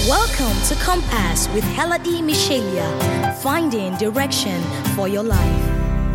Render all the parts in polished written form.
Welcome to Compass with Heladi Michelia, finding direction for your life.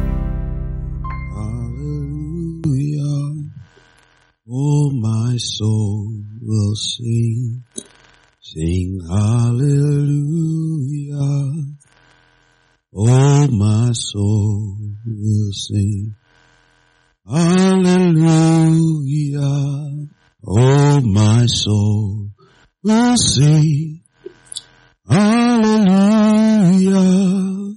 Hallelujah. Oh, my soul will sing. Sing hallelujah. Oh, my soul will sing. Hallelujah. Oh, my soul will sing. Hallelujah.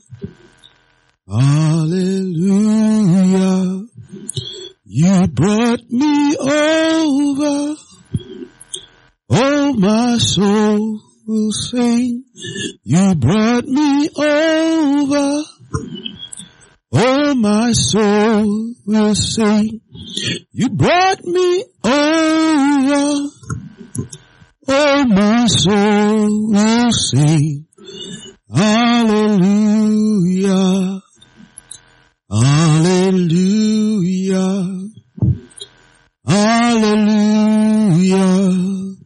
Hallelujah. You brought me over. Oh, my soul will sing. You brought me over. Oh, my soul will sing. You brought me over. Oh, my soul will sing. Hallelujah. Hallelujah. Hallelujah.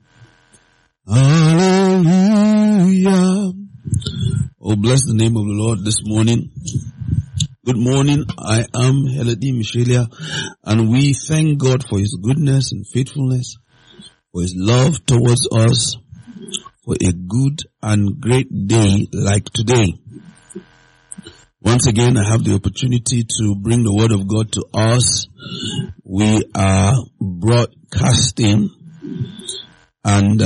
Hallelujah. Oh, bless the name of the Lord this morning. Good morning. I am Heladi Michelia, and we thank God for His goodness and faithfulness, for His love towards us, for a good and great day like today. Once again, I have the opportunity to bring the Word of God to us. We are broadcasting, and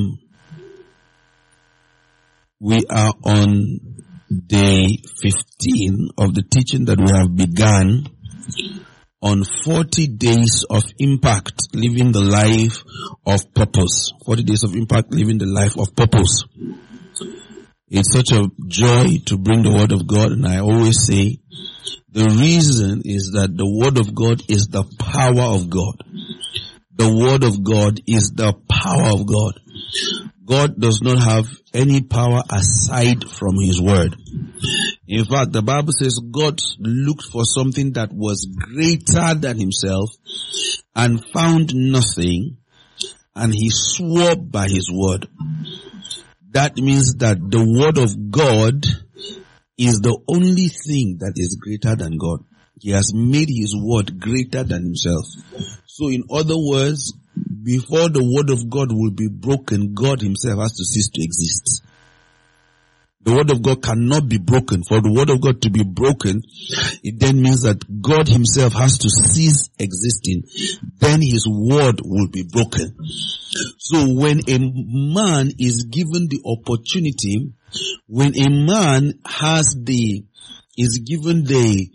we are on day 15 of the teaching that we have begun on 40 days of impact, living the life of purpose. 40 days of impact, living the life of purpose. It's such a joy to bring the Word of God, and I always say the reason is that the Word of God is the power of God. The Word of God is the power of God. God does not have any power aside from His Word. In fact, the Bible says God looked for something that was greater than Himself and found nothing, and He swore by His Word. That means that the Word of God is the only thing that is greater than God. He has made His Word greater than Himself. So in other words, before the Word of God will be broken, God Himself has to cease to exist. The Word of God cannot be broken. For the Word of God to be broken, it then means that God Himself has to cease existing. Then His Word will be broken. So when a man is given the opportunity, when a man is given the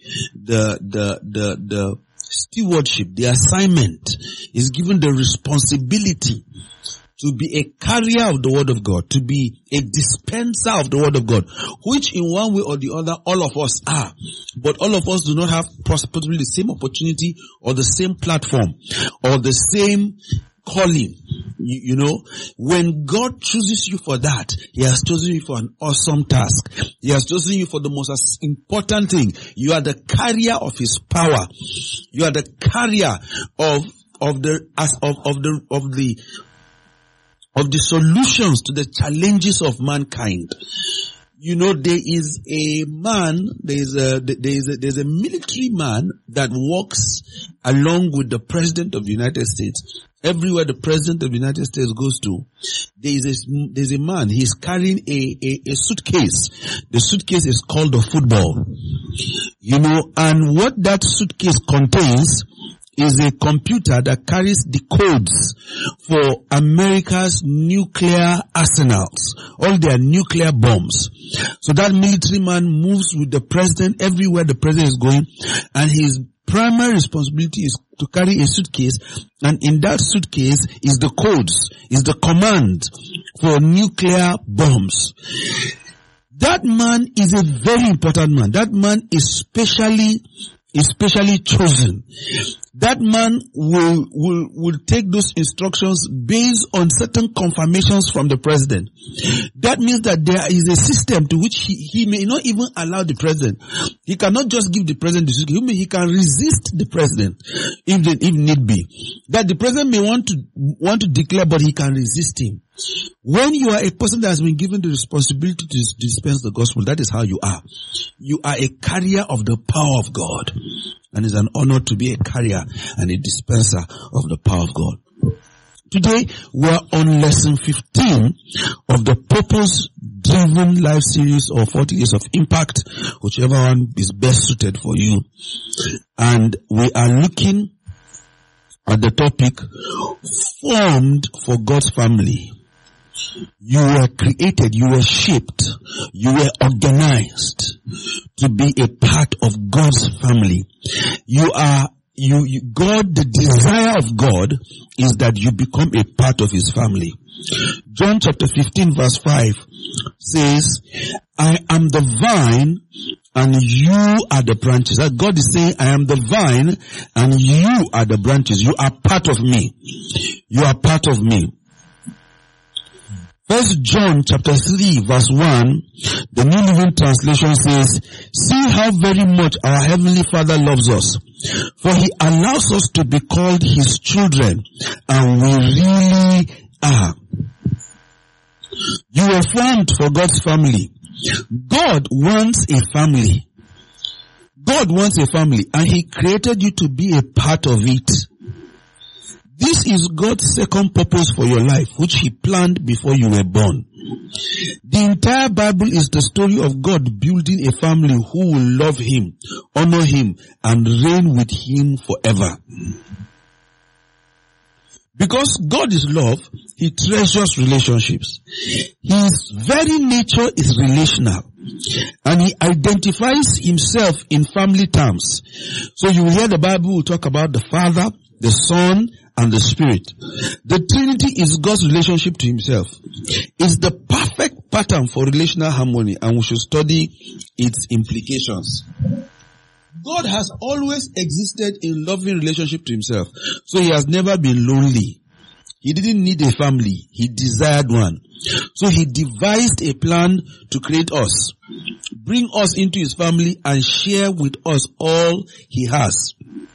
stewardship, the assignment, is given the responsibility to be a carrier of the Word of God, to be a dispenser of the Word of God, which in one way or the other all of us are. But all of us do not have possibly the same opportunity or the same platform or the same calling. You know, when God chooses you for that, He has chosen you for an awesome task. He has chosen you for the most important thing. You are the carrier of His power. You are the carrier of the solutions to the challenges of mankind. You know, there is a military man that walks along with the President of the United States. Everywhere the President of the United States goes to, there's a man, he's carrying a suitcase. The suitcase is called a football. You know, and what that suitcase contains is a computer that carries the codes for America's nuclear arsenals, all their nuclear bombs. So that military man moves with the President everywhere the President is going, and his primary responsibility is to carry a suitcase, and in that suitcase is the codes, is the command for nuclear bombs. That man is a very important man. That man is specially chosen. that man will take those instructions based on certain confirmations from the president. That means that there is a system to which he may not even allow the president. He cannot just give the president the decision. He can resist the president if need be. That the president may want to declare, but he can resist him. When you are a person that has been given the responsibility to dispense the gospel, that is how you are. You are a carrier of the power of God. And it's an honor to be a carrier and a dispenser of the power of God. Today, we are on lesson 15 of the purpose-driven life series of 40 Years of Impact, whichever one is best suited for you. And we are looking at the topic, formed for God's family. You were created, you were shaped, you were organized to be a part of God's family. God, the desire of God is that you become a part of His family. John chapter 15 verse 5 says, I am the vine and you are the branches. That God is saying, I am the vine and you are the branches. You are part of me. You are part of me. 1 John chapter 3 verse 1, the New Living Translation says, see how very much our Heavenly Father loves us, for He allows us to be called His children, and we really are. You were formed for God's family. God wants a family. God wants a family, and He created you to be a part of it. This is God's second purpose for your life, which He planned before you were born. The entire Bible is the story of God building a family who will love Him, honor Him, and reign with Him forever. Because God is love, He treasures relationships. His very nature is relational, and He identifies Himself in family terms. So you will hear the Bible will talk about the Father, the Son, and the Spirit. The Trinity is God's relationship to Himself. It's the perfect pattern for relational harmony, and we should study its implications. God has always existed in loving relationship to Himself, so He has never been lonely. He didn't need a family. He desired one. So He devised a plan to create us, bring us into His family, and share with us all He has.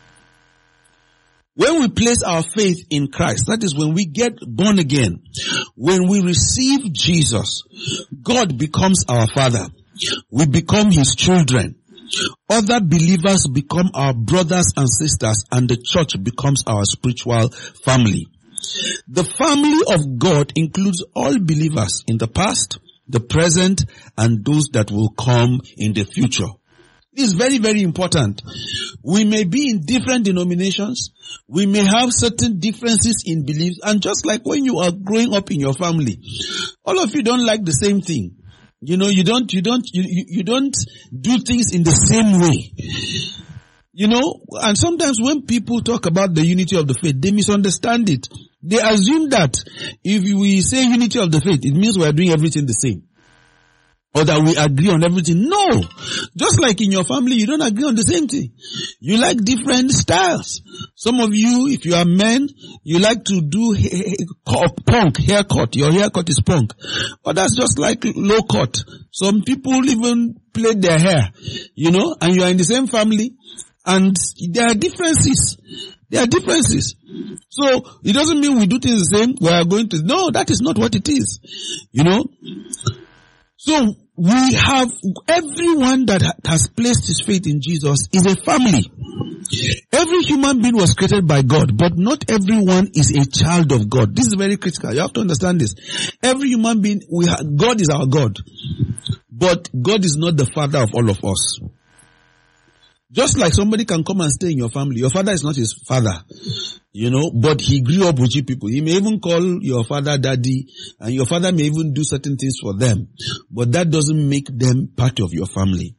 When we place our faith in Christ, that is when we get born again, when we receive Jesus, God becomes our Father. We become His children. Other believers become our brothers and sisters, and the church becomes our spiritual family. The family of God includes all believers in the past, the present, and those that will come in the future. This is very, very important. We may be in different denominations. We may have certain differences in beliefs. And just like when you are growing up in your family, all of you don't like the same thing. You know, you don't do things in the same way. You know, and sometimes when people talk about the unity of the faith, they misunderstand it. They assume that if we say unity of the faith, it means we are doing everything the same, or that we agree on everything. No. Just like in your family, you don't agree on the same thing. You like different styles. Some of you, if you are men, you like to do punk haircut. Your haircut is punk. Or that's just like low cut. Some people even plait their hair, you know, and you are in the same family, and there are differences. There are differences. So, it doesn't mean we do things the same. We are going to, no, that is not what it is. You know? So, we have, everyone that has placed his faith in Jesus is a family. Every human being was created by God, but not everyone is a child of God. This is very critical. You have to understand this. Every human being, God is our God, but God is not the father of all of us. Just like somebody can come and stay in your family. Your father is not his father, you know, but he grew up with you people. He may even call your father daddy, and your father may even do certain things for them, but that doesn't make them part of your family.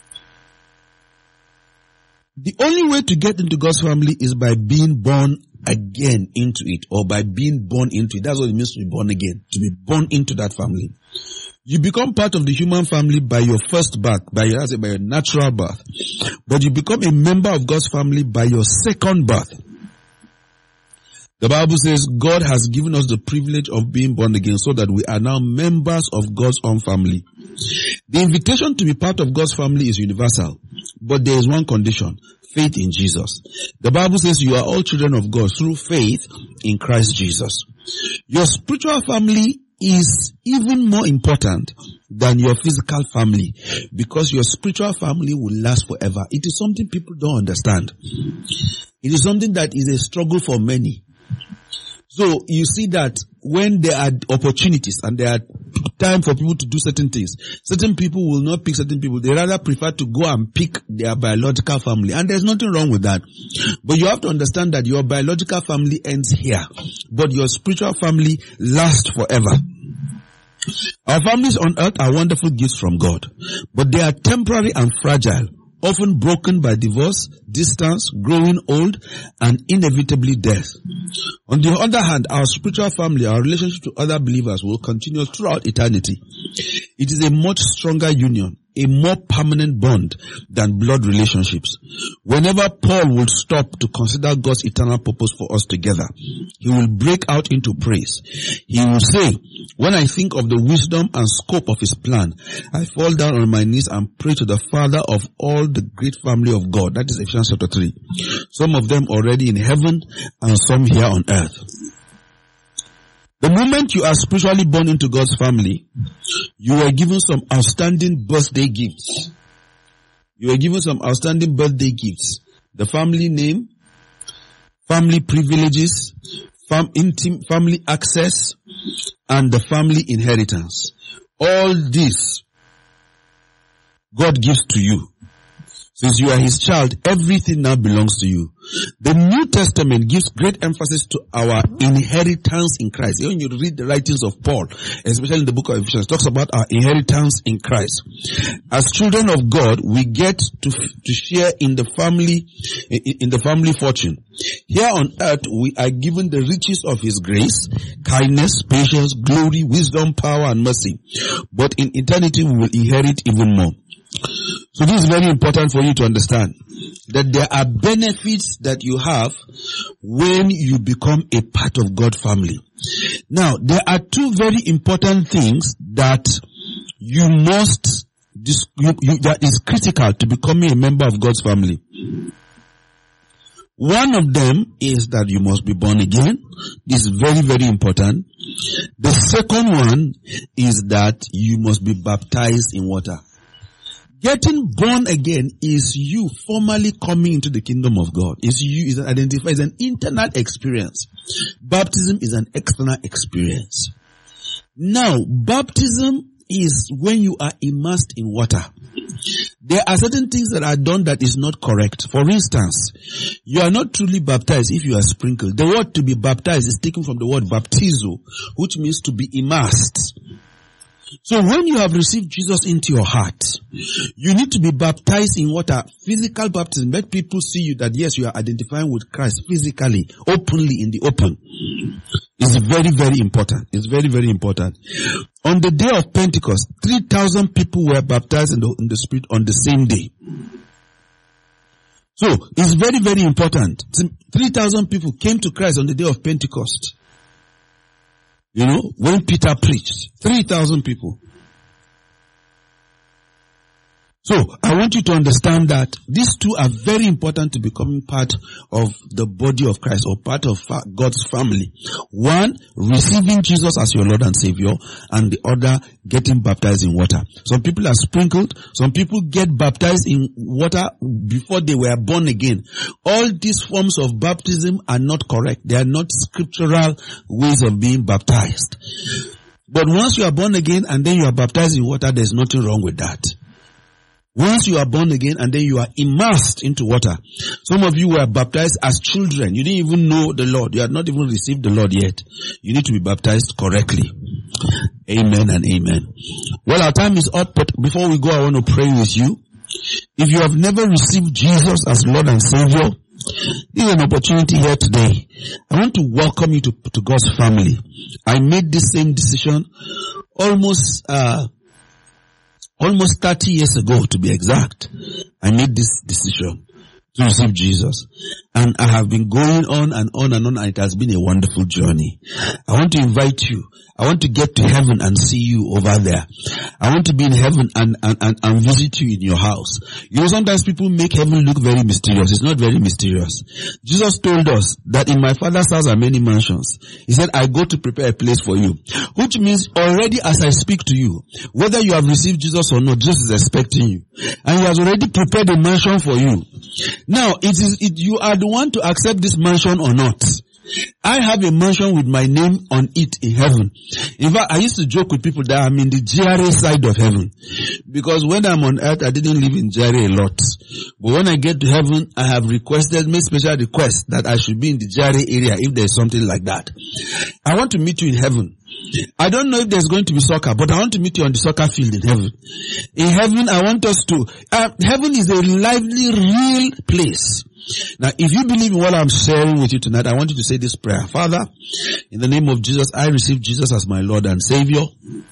The only way to get into God's family is by being born again into it, or by being born into it. That's what it means to be born again, to be born into that family. You become part of the human family by your first birth, by your natural birth. But you become a member of God's family by your second birth. The Bible says God has given us the privilege of being born again so that we are now members of God's own family. The invitation to be part of God's family is universal, but there is one condition: faith in Jesus. The Bible says you are all children of God through faith in Christ Jesus. Your spiritual family is even more important than your physical family, because your spiritual family will last forever. It is something people don't understand. It is something that is a struggle for many. So you see that when there are opportunities and there are time for people to do certain things, certain people will not pick certain people. They rather prefer to go and pick their biological family. And there's nothing wrong with that. But you have to understand that your biological family ends here, but your spiritual family lasts forever. Our families on earth are wonderful gifts from God, but they are temporary and fragile, often broken by divorce, distance, growing old, and inevitably death. On the other hand, our spiritual family, our relationship to other believers will continue throughout eternity. It is a much stronger union, a more permanent bond than blood relationships. Whenever Paul would stop to consider God's eternal purpose for us together, he will break out into praise. He will say, "When I think of the wisdom and scope of his plan, I fall down on my knees and pray to the Father of all the great family of God." That is Ephesians chapter 3. Some of them already in heaven and some here on earth. The moment you are spiritually born into God's family, you are given some outstanding birthday gifts. You are given some outstanding birthday gifts. The family name, family privileges, family access, and the family inheritance. All this God gives to you. Since you are his child, everything now belongs to you. The New Testament gives great emphasis to our inheritance in Christ. When you read the writings of Paul, especially in the book of Ephesians, it talks about our inheritance in Christ. As children of God, we get to share in the family fortune. Here on earth, we are given the riches of his grace, kindness, patience, glory, wisdom, power, and mercy. But in eternity, we will inherit even more. So this is very important for you to understand that there are benefits that you have when you become a part of God's family. Now, there are two very important things that that is critical to becoming a member of God's family. One of them is that you must be born again. This is very, very important. The second one is that you must be baptized in water. Getting born again is you formally coming into the kingdom of God. Is an internal experience. Baptism is an external experience. Now, baptism is when you are immersed in water. There are certain things that are done that is not correct. For instance, you are not truly baptized if you are sprinkled. The word to be baptized is taken from the word baptizo, which means to be immersed. So when you have received Jesus into your heart, you need to be baptized in water, physical baptism. Let people see you that yes, you are identifying with Christ physically, openly in the open. It's very, very important. It's very, very important. On the day of Pentecost, 3,000 people were baptized in the Spirit on the same day. So it's very, very important. 3,000 people came to Christ on the day of Pentecost. You know, when Peter preached, 3,000 people. So, I want you to understand that these two are very important to becoming part of the body of Christ or part of God's family. One, receiving Jesus as your Lord and Savior, and the other, getting baptized in water. Some people are sprinkled, some people get baptized in water before they were born again. All these forms of baptism are not correct. They are not scriptural ways of being baptized. But once you are born again and then you are baptized in water, there's nothing wrong with that. Once you are born again and then you are immersed into water. Some of you were baptized as children. You didn't even know the Lord. You had not even received the Lord yet. You need to be baptized correctly. Amen and amen. Well, our time is up, but before we go, I want to pray with you. If you have never received Jesus as Lord and Savior, this is an opportunity here today. I want to welcome you to God's family. I made this same decision almost 30 years ago, to be exact, I made this decision to receive Jesus. And I have been going on and on and on, and it has been a wonderful journey. I want to invite you. I want to get to heaven and see you over there. I want to be in heaven and visit you in your house. You know, sometimes people make heaven look very mysterious. It's not very mysterious. Jesus told us that in my Father's house are many mansions. He said, I go to prepare a place for you. Which means already as I speak to you, whether you have received Jesus or not, Jesus is expecting you. And he has already prepared a mansion for you. Now, you are the one to accept this mansion or not. I have a mansion with my name on it in heaven. In fact, I used to joke with people that I'm in the GRA side of heaven. Because when I'm on earth, I didn't live in GRA a lot. But when I get to heaven, I have made special request that I should be in the GRA area if there's something like that. I want to meet you in heaven. I don't know if there's going to be soccer, but I want to meet you on the soccer field in heaven. In heaven, I want us to, heaven is a lively, real place. Now, if you believe in what I'm sharing with you tonight, I want you to say this prayer. Father, in the name of Jesus, I receive Jesus as my Lord and Savior.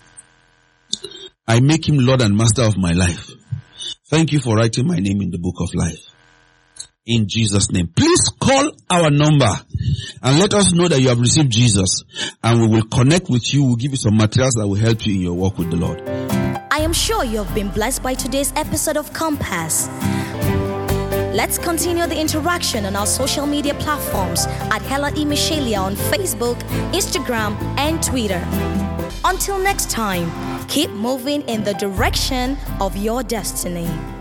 I make him Lord and Master of my life. Thank you for writing my name in the book of life. In Jesus' name. Please call our number and let us know that you have received Jesus, and we will connect with you. We'll give you some materials that will help you in your walk with the Lord. I am sure you have been blessed by today's episode of Compass. Let's continue the interaction on our social media platforms at Hella E. Michelia on Facebook, Instagram, and Twitter. Until next time, keep moving in the direction of your destiny.